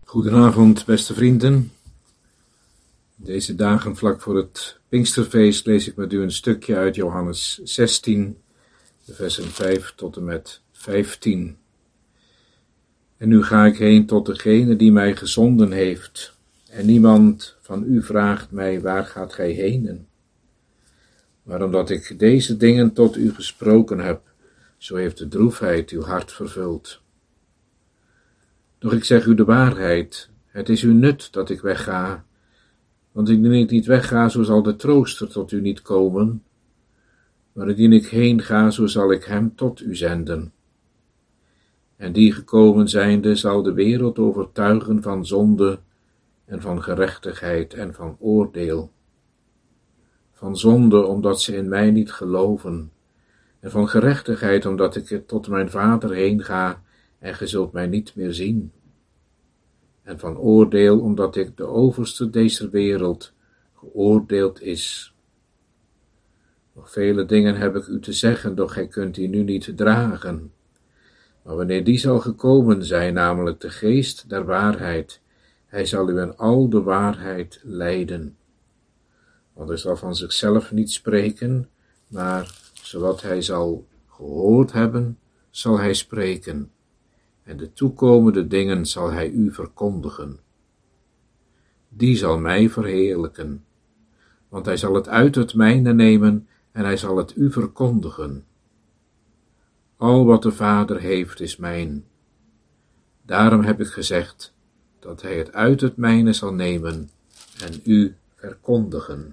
Goedenavond, beste vrienden. Deze dagen vlak voor het Pinksterfeest lees ik met u een stukje uit Johannes 16, de versen 5 tot en met 15. En nu ga ik heen tot degene die mij gezonden heeft, en niemand van u vraagt mij, waar gaat gij heen? Maar omdat ik deze dingen tot u gesproken heb, zo heeft de droefheid uw hart vervuld. Doch ik zeg u de waarheid, het is uw nut dat ik wegga, want indien ik niet wegga, zo zal de trooster tot u niet komen, maar indien ik heen ga, zo zal ik hem tot u zenden. En die gekomen zijnde zal de wereld overtuigen van zonde en van gerechtigheid en van oordeel. Van zonde, omdat ze in mij niet geloven, en van gerechtigheid, omdat ik tot mijn Vader heen ga, en ge zult mij niet meer zien. En van oordeel, omdat ik de overste deze wereld geoordeeld is. Nog vele dingen heb ik u te zeggen, doch gij kunt die nu niet dragen. Maar wanneer die zal gekomen zijn, namelijk de geest der waarheid, hij zal u in al de waarheid leiden. Want hij zal van zichzelf niet spreken, maar zowat hij zal gehoord hebben, zal hij spreken. En de toekomende dingen zal hij u verkondigen. Die zal mij verheerlijken, want hij zal het uit het mijne nemen en hij zal het u verkondigen. Al wat de Vader heeft is mijn. Daarom heb ik gezegd dat hij het uit het mijne zal nemen en u verkondigen.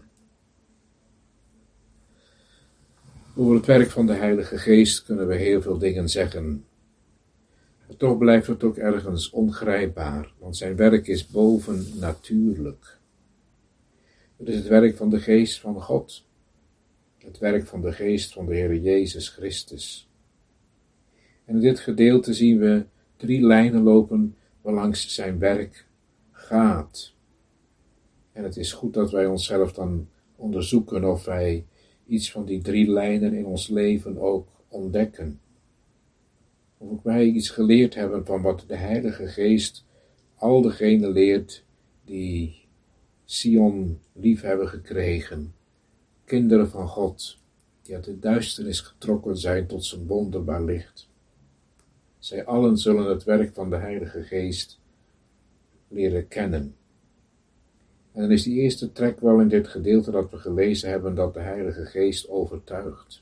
Over het werk van de Heilige Geest kunnen we heel veel dingen zeggen. Maar toch blijft het ook ergens ongrijpbaar, want zijn werk is bovennatuurlijk. Het is het werk van de Geest van God, het werk van de Geest van de Heer Jezus Christus. En in dit gedeelte zien we 3 lijnen lopen waarlangs zijn werk gaat. En het is goed dat wij onszelf dan onderzoeken of wij iets van die 3 lijnen in ons leven ook ontdekken. Of ook wij iets geleerd hebben van wat de Heilige Geest al degenen leert die Sion lief hebben gekregen. Kinderen van God, die uit de duisternis getrokken zijn tot zijn wonderbaar licht. Zij allen zullen het werk van de Heilige Geest leren kennen. En dan is die eerste trek wel in dit gedeelte dat we gelezen hebben, dat de Heilige Geest overtuigt.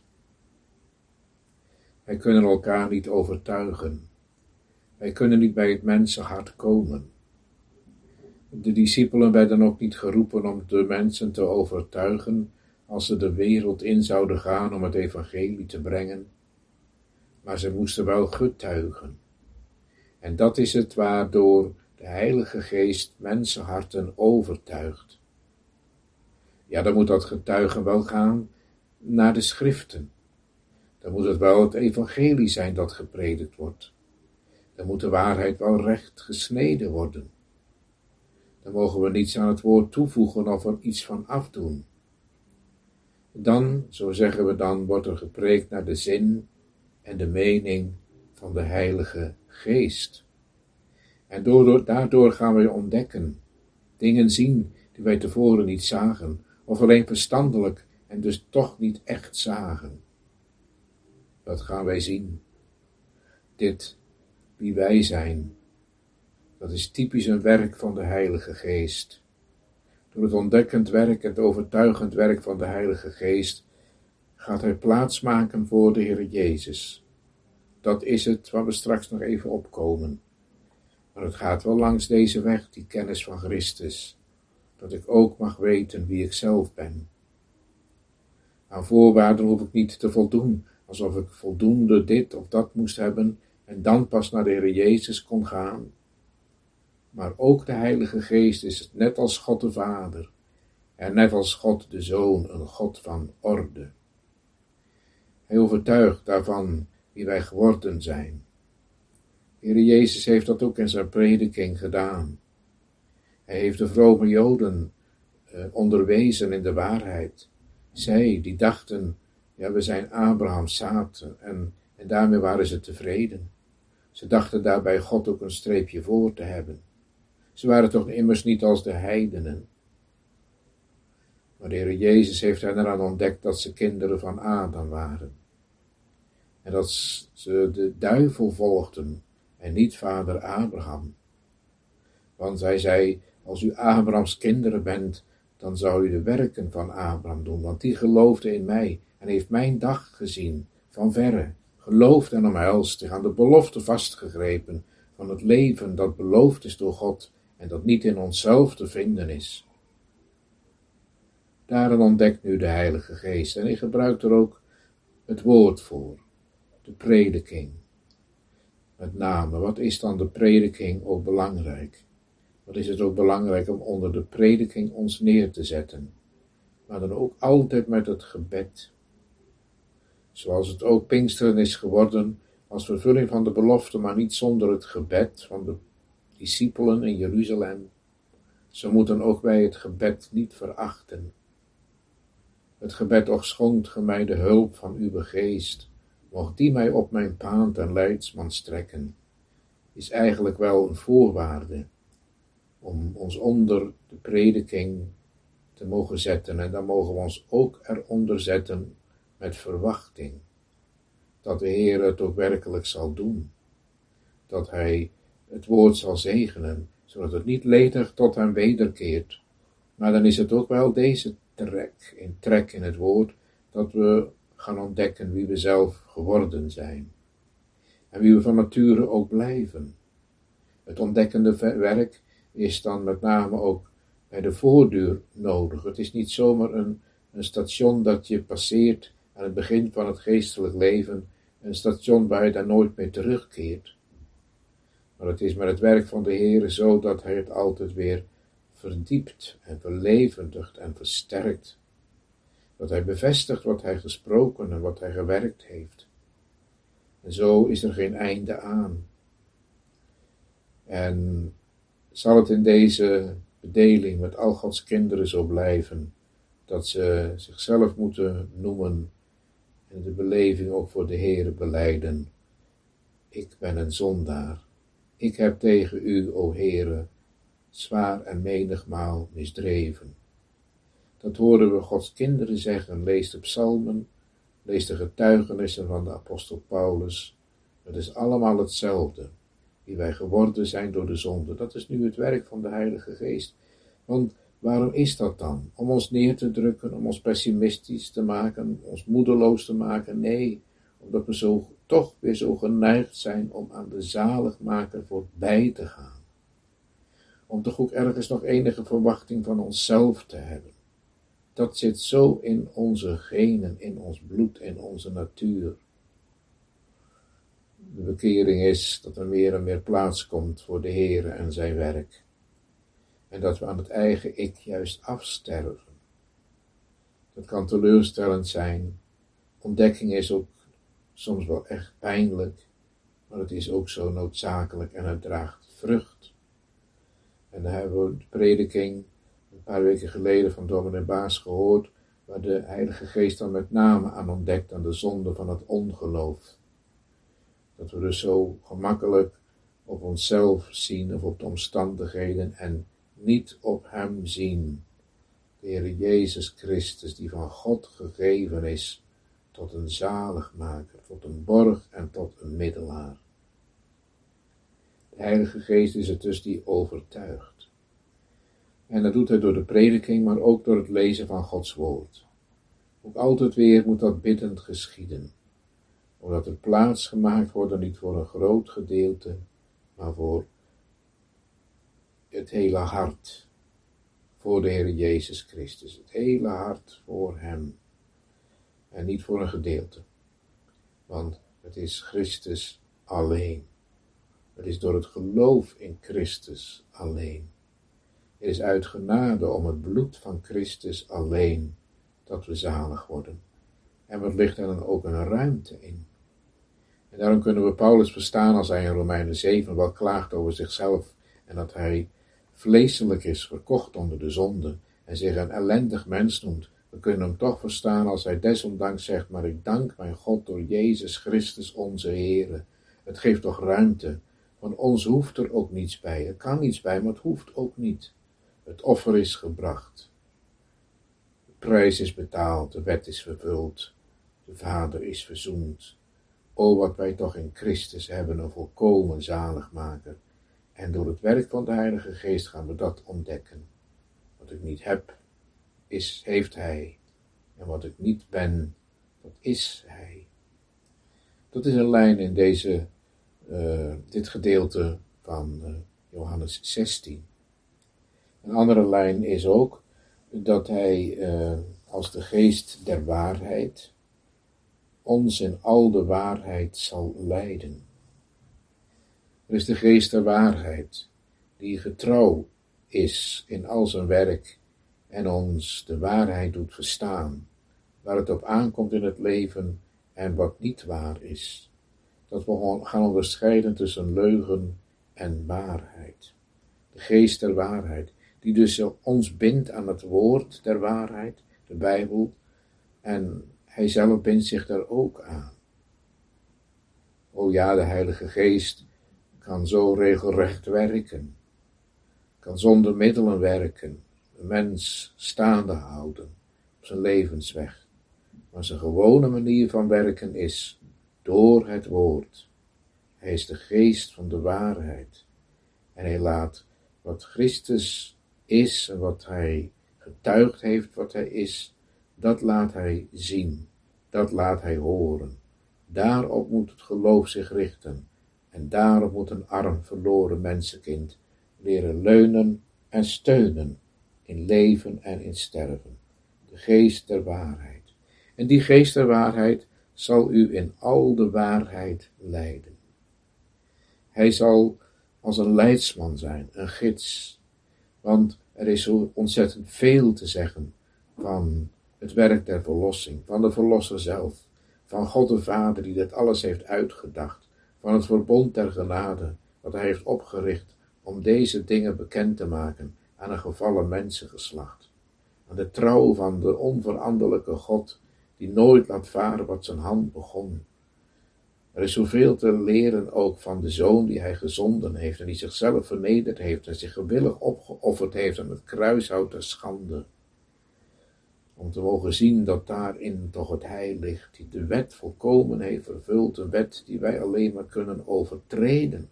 Wij kunnen elkaar niet overtuigen. Wij kunnen niet bij het mensenhart komen. De discipelen werden ook niet geroepen om de mensen te overtuigen als ze de wereld in zouden gaan om het evangelie te brengen. Maar ze moesten wel getuigen. En dat is het waardoor de Heilige Geest mensenharten overtuigt. Ja, dan moet dat getuigen wel gaan naar de schriften. Dan moet het wel het evangelie zijn dat gepredikt wordt. Dan moet de waarheid wel recht gesneden worden. Dan mogen we niets aan het woord toevoegen of er iets van afdoen. Dan, zo zeggen we dan, wordt er gepreekt naar de zin en de mening van de Heilige Geest. En daardoor gaan wij ontdekken, dingen zien die wij tevoren niet zagen, of alleen verstandelijk en dus toch niet echt zagen. Dat gaan wij zien. Dit, wie wij zijn, dat is typisch een werk van de Heilige Geest. Door het ontdekkend werk en het overtuigend werk van de Heilige Geest gaat hij plaats maken voor de Heer Jezus. Dat is het waar we straks nog even opkomen. Maar het gaat wel langs deze weg, die kennis van Christus, dat ik ook mag weten wie ik zelf ben. Aan voorwaarden hoef ik niet te voldoen, alsof ik voldoende dit of dat moest hebben en dan pas naar de Heer Jezus kon gaan. Maar ook de Heilige Geest is net als God de Vader en net als God de Zoon een God van orde. Hij overtuigt daarvan wie wij geworden zijn. De Heer Jezus heeft dat ook in zijn prediking gedaan. Hij heeft de vrome Joden onderwezen in de waarheid. Zij die dachten, ja, we zijn Abrahams zaad en daarmee waren ze tevreden. Ze dachten daarbij God ook een streepje voor te hebben. Ze waren toch immers niet als de heidenen. Maar de Heer Jezus heeft hen eraan ontdekt dat ze kinderen van Adam waren. En dat ze de duivel volgden en niet vader Abraham. Want hij zei, als u Abrahams kinderen bent, dan zou u de werken van Abraham doen. Want die geloofde in mij en heeft mijn dag gezien, van verre. Geloofd en omhelst, zich aan de belofte vastgegrepen van het leven dat beloofd is door God en dat niet in onszelf te vinden is. Daarin ontdekt nu de Heilige Geest en hij gebruikt er ook het woord voor, de prediking. Met name, wat is dan de prediking ook belangrijk? Wat is het ook belangrijk om onder de prediking ons neer te zetten, maar dan ook altijd met het gebed. Zoals het ook Pinksteren is geworden als vervulling van de belofte, maar niet zonder het gebed van de discipelen in Jeruzalem. Zo moeten ook wij het gebed niet verachten. Het gebed, och schonkt ge mij de hulp van uw geest, mocht die mij op mijn paand en leidsman strekken, is eigenlijk wel een voorwaarde om ons onder de prediking te mogen zetten. En dan mogen we ons ook eronder zetten met verwachting. Dat de Heer het ook werkelijk zal doen. Dat Hij het woord zal zegenen, zodat het niet ledig tot hem wederkeert. Maar dan is het ook wel deze trek in het woord, dat we gaan ontdekken wie we zelf geworden zijn. En wie we van nature ook blijven. Het ontdekkende werk is dan met name ook bij de voordeur nodig. Het is niet zomaar een station dat je passeert aan het begin van het geestelijk leven, een station waar je dan nooit meer terugkeert. Maar het is met het werk van de Heer zo dat Hij het altijd weer verdiept en verlevendigt en versterkt. Dat Hij bevestigt wat Hij gesproken en wat Hij gewerkt heeft. En zo is er geen einde aan. En zal het in deze bedeling met al Gods kinderen zo blijven, dat ze zichzelf moeten noemen en de beleving ook voor de Heere belijden. Ik ben een zondaar. Ik heb tegen u, o Heere, zwaar en menigmaal misdreven. Dat horen we Gods kinderen zeggen. Lees de psalmen, lees de getuigenissen van de apostel Paulus. Het is allemaal hetzelfde. Wie wij geworden zijn door de zonde. Dat is nu het werk van de Heilige Geest. Want waarom is dat dan? Om ons neer te drukken, om ons pessimistisch te maken, ons moedeloos te maken? Nee, omdat we toch weer zo geneigd zijn om aan de zaligmaker voorbij te gaan. Om toch ook ergens nog enige verwachting van onszelf te hebben. Dat zit zo in onze genen, in ons bloed, in onze natuur. De bekering is dat er meer en meer plaats komt voor de Heere en zijn werk. En dat we aan het eigen ik juist afsterven. Dat kan teleurstellend zijn. Ontdekking is ook soms wel echt pijnlijk, maar het is ook zo noodzakelijk en het draagt vrucht. En dan hebben we de prediking een paar weken geleden van dominee Baas gehoord, waar de Heilige Geest dan met name aan ontdekt aan de zonde van het ongeloof. Dat we dus zo gemakkelijk op onszelf zien of op de omstandigheden en niet op Hem zien. De Heer Jezus Christus, die van God gegeven is tot een zaligmaker, tot een borg en tot een middelaar. De Heilige Geest is het dus die overtuigt. En dat doet Hij door de prediking, maar ook door het lezen van Gods woord. Ook altijd weer moet dat biddend geschieden. Omdat er plaats gemaakt wordt, niet voor een groot gedeelte, maar voor het hele hart. Voor de Heer Jezus Christus. Het hele hart voor Hem. En niet voor een gedeelte. Want het is Christus alleen. Het is door het geloof in Christus alleen. Het is uit genade om het bloed van Christus alleen dat we zalig worden. En wat ligt er dan ook een ruimte in? En daarom kunnen we Paulus verstaan als hij in Romeinen 7 wel klaagt over zichzelf en dat hij vleeselijk is, verkocht onder de zonde en zich een ellendig mens noemt. We kunnen hem toch verstaan als hij desondanks zegt, maar ik dank mijn God door Jezus Christus onze Heere. Het geeft toch ruimte Van ons hoeft er ook niets bij. Er kan niets bij, maar het hoeft ook niet. Het offer is gebracht. De prijs is betaald, de wet is vervuld. De Vader is verzoend. O, wat wij toch in Christus hebben, een volkomen zaligmaker. En door het werk van de Heilige Geest gaan we dat ontdekken. Wat ik niet heb, heeft Hij. En wat ik niet ben, dat is Hij. Dat is een lijn in dit gedeelte van Johannes 16. Een andere lijn is ook dat Hij als de Geest der waarheid ons in al de waarheid zal leiden. Er is de Geest der waarheid, die getrouw is in al zijn werk en ons de waarheid doet verstaan, waar het op aankomt in het leven en wat niet waar is. Dat we gaan onderscheiden tussen leugen en waarheid. De Geest der waarheid, die dus ons bindt aan het woord der waarheid, de Bijbel, en Hij zelf bindt zich daar ook aan. O ja, de Heilige Geest kan zo regelrecht werken, kan zonder middelen werken, een mens staande houden op zijn levensweg. Maar zijn gewone manier van werken is door het woord. Hij is de Geest van de waarheid. En Hij laat wat Christus is en wat Hij getuigd heeft wat Hij is, dat laat Hij zien, dat laat Hij horen. Daarop moet het geloof zich richten en daarop moet een arm verloren mensenkind leren leunen en steunen in leven en in sterven. De Geest der waarheid. En die Geest der waarheid zal u in al de waarheid leiden. Hij zal als een leidsman zijn, een gids, want er is zo ontzettend veel te zeggen van het werk der verlossing, van de Verlosser zelf, van God de Vader die dit alles heeft uitgedacht, van het verbond der genade, wat Hij heeft opgericht om deze dingen bekend te maken aan een gevallen mensengeslacht, aan de trouw van de onveranderlijke God, die nooit laat varen wat zijn hand begon. Er is zoveel te leren ook van de Zoon die Hij gezonden heeft en die zichzelf vernederd heeft en zich gewillig opgeofferd heeft aan het kruishout der schande. Om te mogen zien dat daarin toch het heil ligt, die de wet volkomen heeft vervuld, een wet die wij alleen maar kunnen overtreden.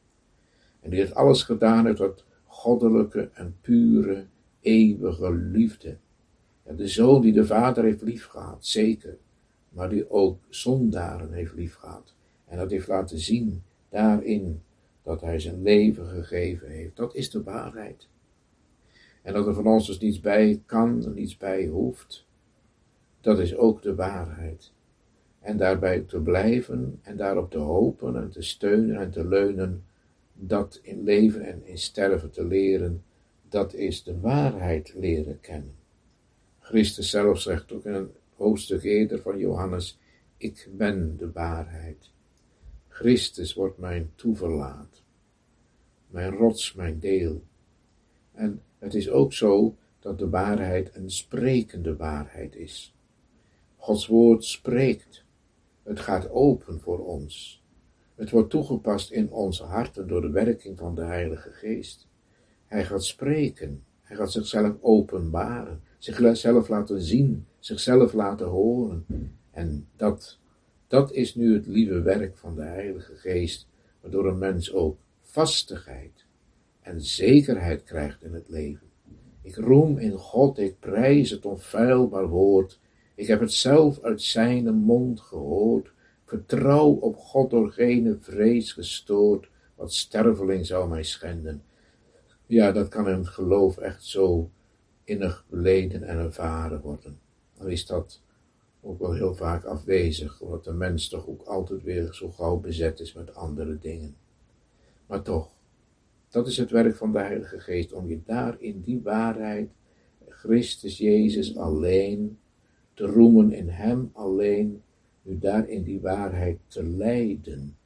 En die het alles gedaan heeft uit goddelijke en pure, eeuwige liefde. Ja, de Zoon die de Vader heeft liefgehad, zeker, maar die ook zondaren heeft liefgehad. En dat heeft laten zien daarin dat Hij zijn leven gegeven heeft. Dat is de waarheid. En dat er van ons dus niets bij kan en niets bij hoeft, dat is ook de waarheid. En daarbij te blijven en daarop te hopen en te steunen en te leunen, dat in leven en in sterven te leren, dat is de waarheid leren kennen. Christus zelf zegt ook in een hoofdstuk eerder van Johannes, ik ben de waarheid. Christus wordt mijn toeverlaat, mijn rots, mijn deel. En het is ook zo dat de waarheid een sprekende waarheid is. Gods woord spreekt. Het gaat open voor ons. Het wordt toegepast in onze harten door de werking van de Heilige Geest. Hij gaat spreken. Hij gaat zichzelf openbaren. Zichzelf laten zien. Zichzelf laten horen. En dat is nu het lieve werk van de Heilige Geest, waardoor een mens ook vastigheid en zekerheid krijgt in het leven. Ik roem in God, ik prijs het onfeilbaar woord. Ik heb het zelf uit zijn mond gehoord. Vertrouw op God door geen vrees gestoord, wat sterveling zou mij schenden. Ja, dat kan in het geloof echt zo innig beleden en ervaren worden. Dan is dat ook wel heel vaak afwezig, omdat de mens toch ook altijd weer zo gauw bezet is met andere dingen. Maar toch, dat is het werk van de Heilige Geest, om je daar in die waarheid, Christus Jezus alleen, te roemen in Hem alleen, u daar in die waarheid te leiden.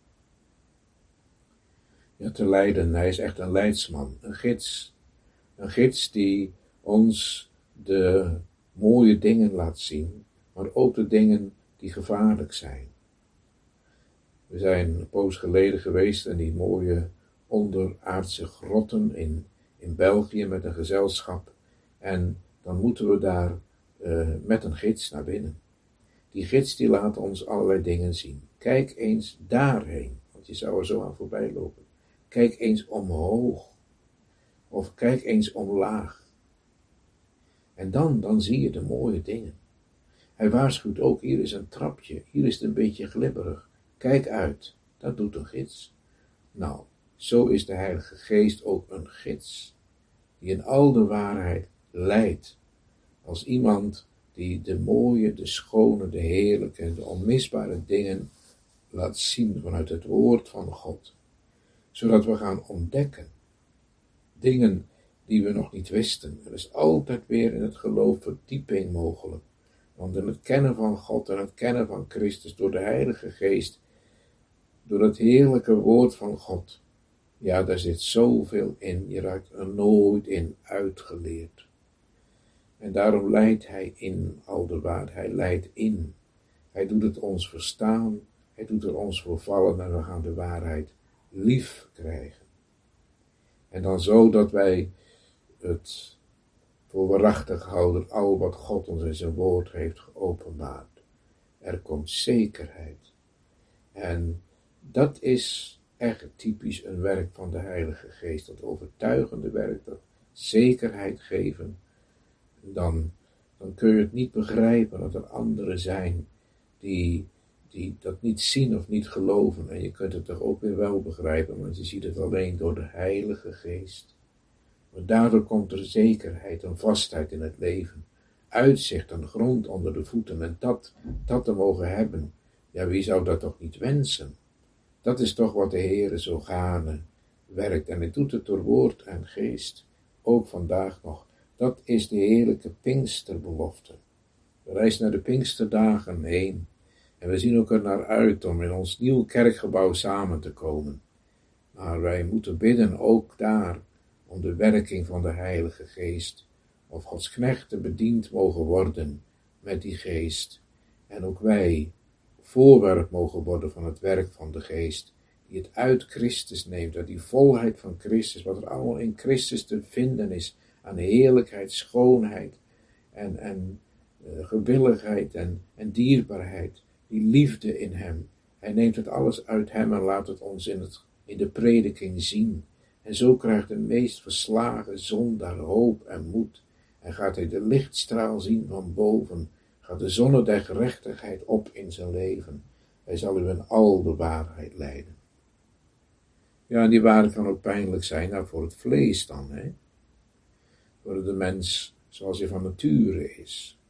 Ja, te leiden, Hij is echt een leidsman, een gids die ons de mooie dingen laat zien, maar ook de dingen die gevaarlijk zijn. We zijn een poos geleden geweest in die mooie onderaardse grotten in België met een gezelschap. En dan moeten we daar met een gids naar binnen. Die gids die laat ons allerlei dingen zien. Kijk eens daarheen, want je zou er zo aan voorbij lopen. Kijk eens omhoog. Of kijk eens omlaag. En dan zie je de mooie dingen. Hij waarschuwt ook, hier is een trapje, hier is het een beetje glibberig. Kijk uit, dat doet een gids. Nou, zo is de Heilige Geest ook een gids, die in al de waarheid leidt, als iemand die de mooie, de schone, de heerlijke, de onmisbare dingen laat zien vanuit het woord van God, zodat we gaan ontdekken dingen die we nog niet wisten. Er is altijd weer in het geloof verdieping mogelijk, want in het kennen van God en het kennen van Christus door de Heilige Geest, door het heerlijke woord van God, ja, daar zit zoveel in, je raakt er nooit in uitgeleerd. En daarom leidt hij in al de waarheid, hij leidt in. Hij doet het ons verstaan, hij doet er ons voor vallen en we gaan de waarheid lief krijgen. En dan zo dat wij het voor waarachtig houden, al wat God ons in zijn woord heeft geopenbaard. Er komt zekerheid. En dat is echt typisch een werk van de Heilige Geest, dat overtuigende werk, dat zekerheid geven. Dan kun je het niet begrijpen dat er anderen zijn die dat niet zien of niet geloven. En je kunt het toch ook weer wel begrijpen, want je ziet het alleen door de Heilige Geest. Maar daardoor komt er zekerheid en vastheid in het leven, uitzicht en grond onder de voeten. En dat te mogen hebben, ja, wie zou dat toch niet wensen? Dat is toch wat de Heere zo gaarne werkt. En hij doet het door woord en geest, ook vandaag nog. Dat is de heerlijke Pinksterbelofte. We reizen naar de Pinksterdagen heen. En we zien ook er naar uit om in ons nieuw kerkgebouw samen te komen. Maar wij moeten bidden ook daar om de werking van de Heilige Geest. Of Gods knechten bediend mogen worden met die geest. En ook wij voorwerp mogen worden van het werk van de Geest. Die het uit Christus neemt, uit die volheid van Christus. Wat er allemaal in Christus te vinden is. Aan heerlijkheid, schoonheid en gewilligheid en dierbaarheid. Die liefde in hem. Hij neemt het alles uit hem en laat het ons in de prediking zien. En zo krijgt de meest verslagen zondaar hoop en moed. En gaat hij de lichtstraal zien van boven. Gaat de zonne der gerechtigheid op in zijn leven. Hij zal u in al de waarheid leiden. Ja, en die waarheid kan ook pijnlijk zijn, nou voor het vlees dan, hè. Voor de mens zoals hij van nature is.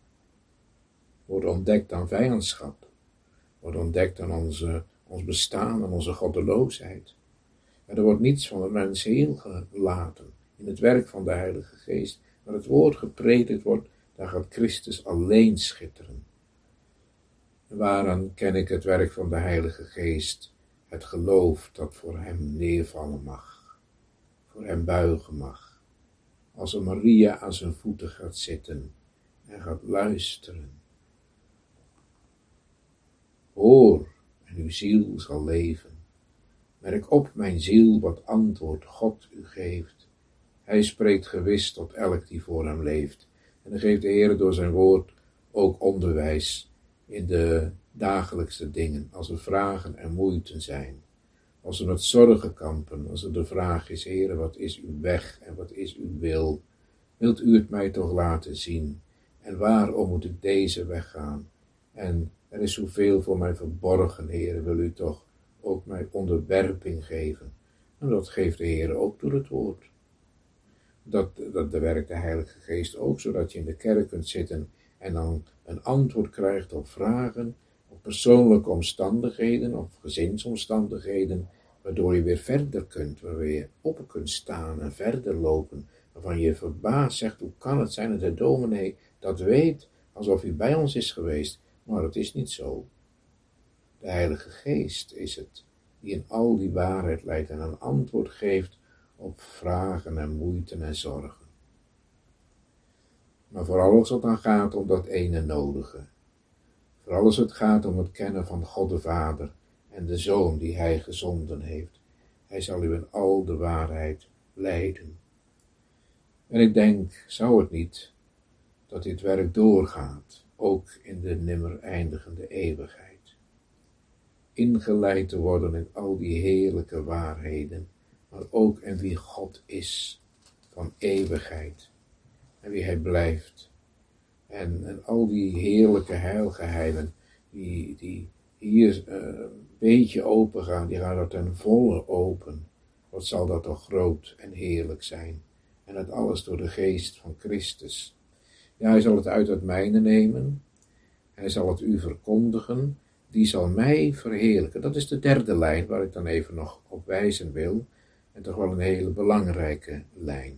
Wordt ontdekt aan vijandschap. Wordt ontdekt aan ons bestaan, aan onze goddeloosheid. En er wordt niets van de mens heel gelaten in het werk van de Heilige Geest. Maar het woord gepredikt wordt, daar gaat Christus alleen schitteren. En waaraan ken ik het werk van de Heilige Geest? Het geloof dat voor hem neervallen mag. Voor hem buigen mag. Als een Maria aan zijn voeten gaat zitten en gaat luisteren. Hoor, en uw ziel zal leven. Merk op, mijn ziel, wat antwoord God u geeft. Hij spreekt gewis tot elk die voor hem leeft. En dan geeft de Heer door zijn woord ook onderwijs in de dagelijkse dingen, als er vragen en moeiten zijn. Als er met zorgen kampen, als er de vraag is, Heere, wat is uw weg en wat is uw wil? Wilt u het mij toch laten zien? En waarom moet ik deze weg gaan? En er is zoveel voor mij verborgen, Heere, wil u toch ook mij onderwerping geven? En dat geeft de Heere ook door het woord. Dat werkt de Heilige Geest ook, zodat je in de kerk kunt zitten en dan een antwoord krijgt op vragen, op persoonlijke omstandigheden of gezinsomstandigheden, waardoor je weer verder kunt, waar je op kunt staan en verder lopen, waarvan je verbaasd zegt, hoe kan het zijn dat de dominee dat weet, alsof hij bij ons is geweest, maar dat is niet zo. De Heilige Geest is het, die in al die waarheid leidt en een antwoord geeft op vragen en moeiten en zorgen. Maar vooral als het dan gaat om dat ene nodige. Vooral als het gaat om het kennen van God de Vader en de Zoon die hij gezonden heeft. Hij zal u in al de waarheid leiden. En ik denk, zou het niet, dat dit werk doorgaat, ook in de nimmer eindigende eeuwigheid. Ingeleid te worden in al die heerlijke waarheden, maar ook in wie God is, van eeuwigheid, en wie hij blijft. En al die heerlijke heilgeheimen, die hier een beetje open gaan, die gaan er ten volle open. Wat zal dat toch groot en heerlijk zijn. En dat alles door de geest van Christus. Ja, hij zal het uit het mijne nemen. Hij zal het u verkondigen. Die zal mij verheerlijken. Dat is de derde lijn waar ik dan even nog op wijzen wil. En toch wel een hele belangrijke lijn.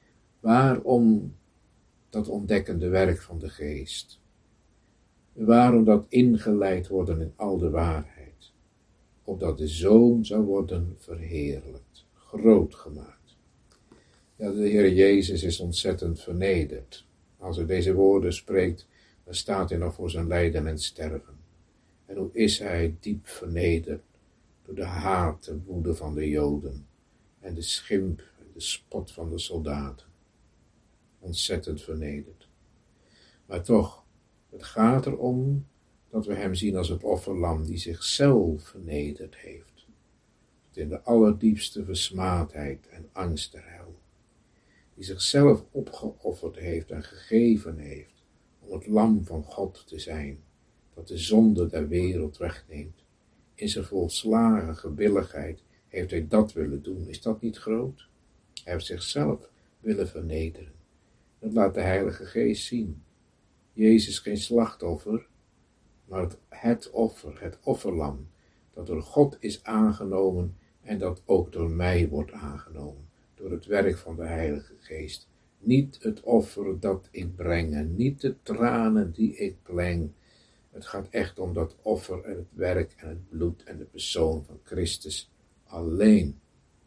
Waarom dat ontdekkende werk van de geest? Waarom dat ingeleid worden in al de waarheid? Opdat de Zoon zou worden verheerlijkt, groot gemaakt. Ja, de Heer Jezus is ontzettend vernederd. Als hij deze woorden spreekt, dan staat hij nog voor zijn lijden en sterven. En hoe is hij diep vernederd door de haat en woede van de Joden en de schimp en de spot van de soldaten. Ontzettend vernederd. Maar toch, het gaat erom dat we hem zien als het offerlam die zichzelf vernederd heeft. In de allerdiepste versmaadheid en angst der hel. Die zichzelf opgeofferd heeft en gegeven heeft om het lam van God te zijn, dat de zonde der wereld wegneemt. In zijn volslagen gewilligheid heeft hij dat willen doen. Is dat niet groot? Hij heeft zichzelf willen vernederen. Dat laat de Heilige Geest zien. Jezus geen slachtoffer, maar het offer, het offerlam, dat door God is aangenomen en dat ook door mij wordt aangenomen, door het werk van de Heilige Geest. Niet het offer dat ik breng en niet de tranen die ik pleng. Het gaat echt om dat offer en het werk en het bloed en de persoon van Christus alleen.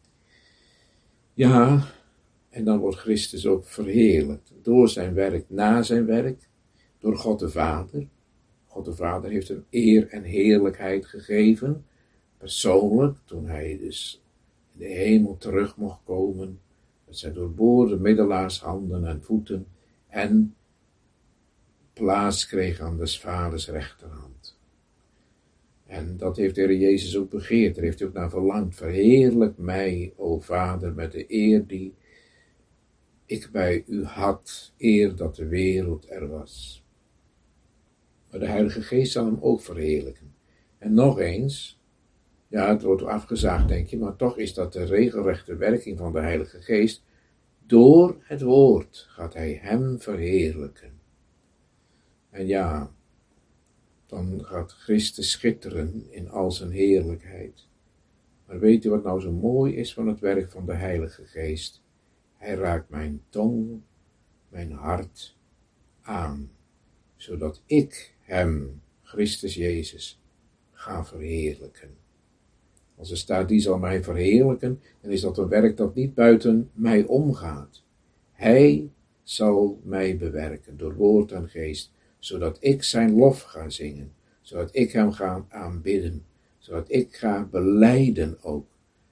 Ja, en dan wordt Christus ook verheerlijkt door zijn werk, na zijn werk, door God de Vader. God de Vader heeft hem eer en heerlijkheid gegeven, persoonlijk, toen hij dus in de hemel terug mocht komen, met zijn doorboorde middelaarshanden en voeten en plaats kreeg aan des Vaders rechterhand. En dat heeft de Heer Jezus ook begeerd, daar heeft hij ook naar verlangd. Verheerlijk mij, o Vader, met de eer die ik bij u had, eer dat de wereld er was. Maar de Heilige Geest zal hem ook verheerlijken. En nog eens, ja, het wordt afgezaagd, denk je, maar toch is dat de regelrechte werking van de Heilige Geest. Door het woord gaat hij hem verheerlijken. En ja, dan gaat Christus schitteren in al zijn heerlijkheid. Maar weet u wat nou zo mooi is van het werk van de Heilige Geest? Hij raakt mijn tong, mijn hart aan, zodat ik hem, Christus Jezus, ga verheerlijken. Als er staat, die zal mij verheerlijken, dan is dat een werk dat niet buiten mij omgaat. Hij zal mij bewerken door woord en geest, zodat ik zijn lof ga zingen, zodat ik hem ga aanbidden, zodat ik ga belijden ook,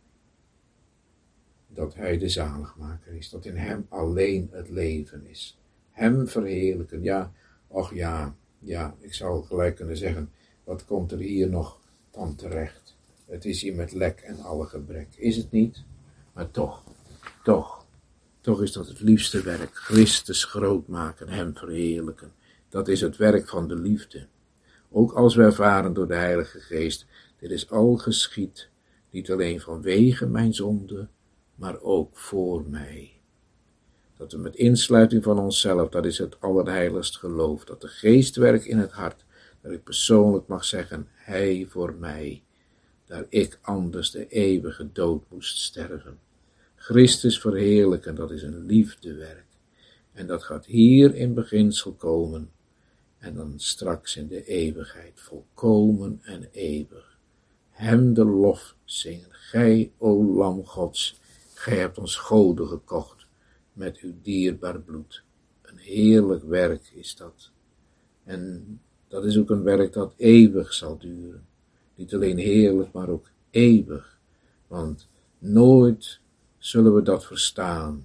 dat hij de zaligmaker is, dat in hem alleen het leven is. Hem verheerlijken, ja, och ja, ik zou gelijk kunnen zeggen, wat komt er hier nog van terecht? Het is hier met lek en alle gebrek, is het niet? Maar toch is dat het liefste werk, Christus groot maken, hem verheerlijken. Dat is het werk van de liefde. Ook als we ervaren door de Heilige Geest, dit is al geschied, niet alleen vanwege mijn zonde, maar ook voor mij. Dat we met insluiting van onszelf, dat is het allerheiligst geloof, dat de Geest werkt in het hart, dat ik persoonlijk mag zeggen, hij voor mij, daar ik anders de eeuwige dood moest sterven. Christus verheerlijken, dat is een liefdewerk. En dat gaat hier in beginsel komen, en dan straks in de eeuwigheid, volkomen en eeuwig. Hem de lof zingen, gij, o Lam Gods, gij hebt ons goden gekocht met uw dierbaar bloed. Een heerlijk werk is dat. En dat is ook een werk dat eeuwig zal duren. Niet alleen heerlijk, maar ook eeuwig. Want nooit zullen we dat verstaan,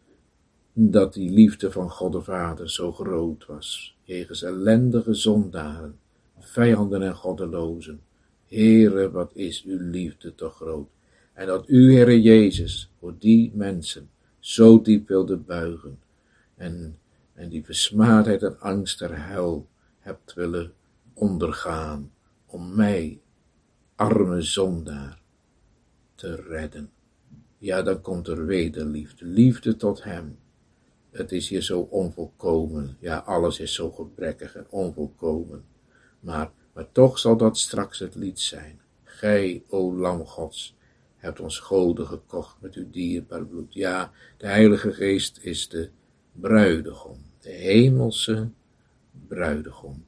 dat die liefde van God de Vader zo groot was, jegens ellendige zondaren, vijanden en goddelozen. Heere, wat is uw liefde toch groot. En dat u, Heere Jezus, voor die mensen zo diep wilde buigen. En die versmaadheid en angst der hel hebt willen ondergaan. Om mij, arme zondaar, te redden. Ja, dan komt er wederliefde. Liefde tot hem. Het is hier zo onvolkomen. Ja, alles is zo gebrekkig en onvolkomen. Maar toch zal dat straks het lied zijn. Gij, o Lam Gods, hebt ons goden gekocht met uw dierbaar bloed. Ja, de Heilige Geest is de bruidegom. De hemelse bruidegom.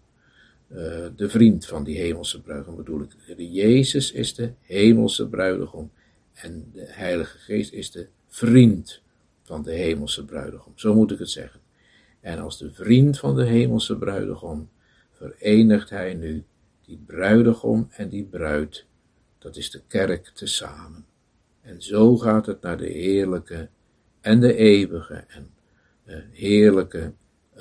De vriend van die hemelse bruidegom bedoel ik. De Jezus is de hemelse bruidegom. En de Heilige Geest is de vriend van de hemelse bruidegom. Zo moet ik het zeggen. En als de vriend van de hemelse bruidegom verenigt hij nu die bruidegom en die bruid. Dat is de kerk tezamen. En zo gaat het naar de heerlijke en de eeuwige en heerlijke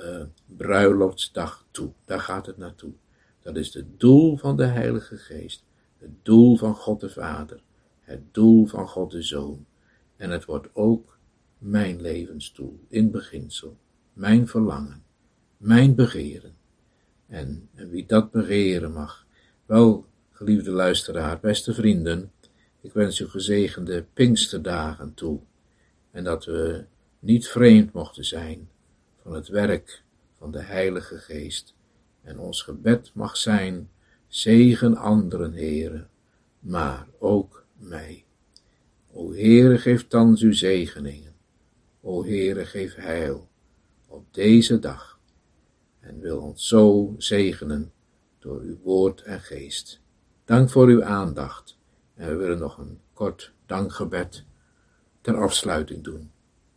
bruiloftsdag toe. Daar gaat het naartoe. Dat is het doel van de Heilige Geest. Het doel van God de Vader. Het doel van God de Zoon. En het wordt ook mijn levensdoel in beginsel. Mijn verlangen. Mijn begeren. En wie dat begeren mag. Wel, geliefde luisteraar, beste vrienden, ik wens u gezegende Pinksterdagen toe. En dat we niet vreemd mochten zijn van het werk van de Heilige Geest. En ons gebed mag zijn, zegen anderen, Heere, maar ook mij. O Heere, geef thans uw zegeningen. O Heere, geef heil op deze dag. En wil ons zo zegenen door uw woord en geest. Dank voor uw aandacht. En we willen nog een kort dankgebed ter afsluiting doen.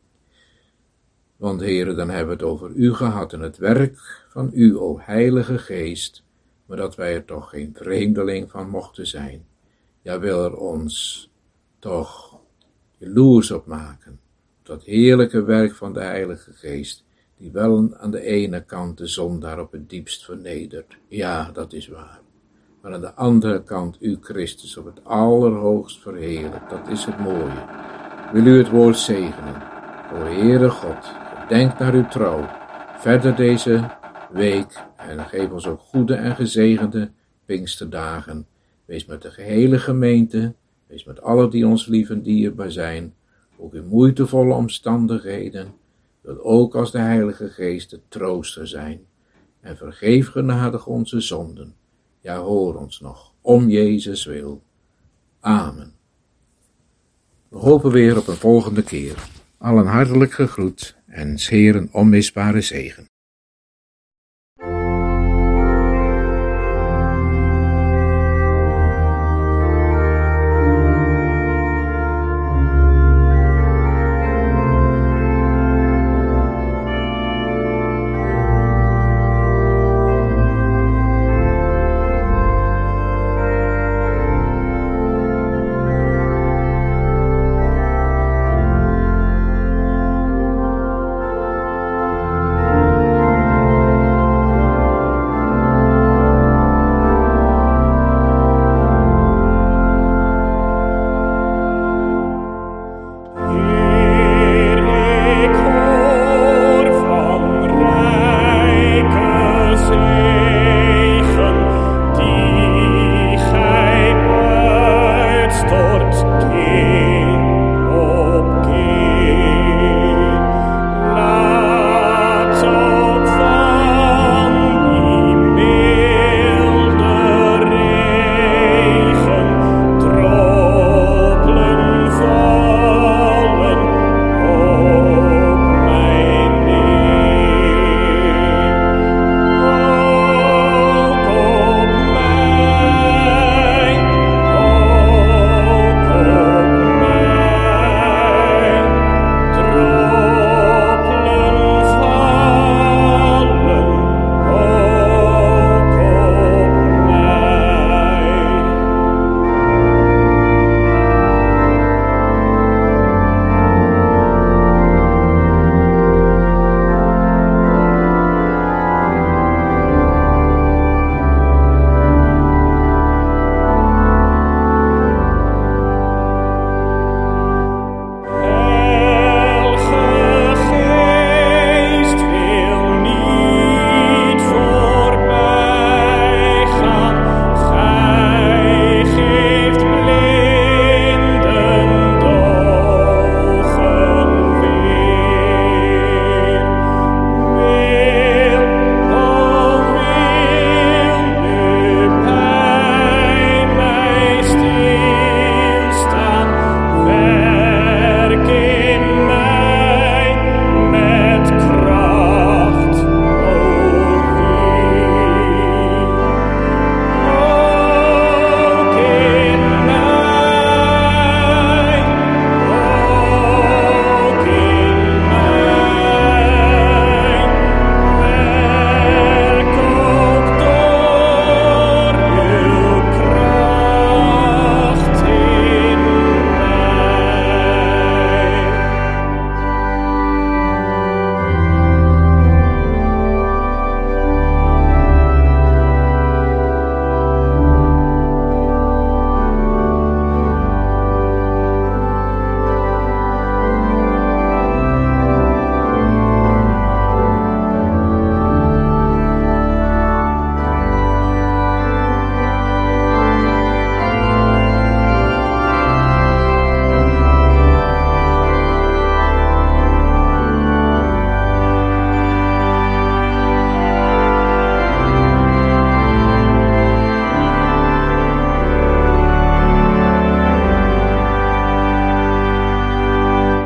Want Heere, dan hebben we het over u gehad en het werk van u, o Heilige Geest, maar dat wij er toch geen vreemdeling van mochten zijn. Ja, wil er ons toch jaloers op maken, dat heerlijke werk van de Heilige Geest, die wel aan de ene kant de zondaar op het diepst vernedert. Ja, dat is waar. Maar aan de andere kant u Christus op het allerhoogst verheerlijkt. Dat is het mooie. Wil u het woord zegenen. O Heere God, denk naar uw trouw. Verder deze week en geef ons ook goede en gezegende Pinksterdagen. Wees met de gehele gemeente. Wees met allen die ons lief en dierbaar zijn. Ook in moeitevolle omstandigheden. Wil ook als de Heilige Geest de trooster zijn. En vergeef genadig onze zonden. Ja, hoor ons nog, om Jezus wil. Amen. We hopen weer op een volgende keer. Allen hartelijk gegroet en 's Heeren onmisbare zegen.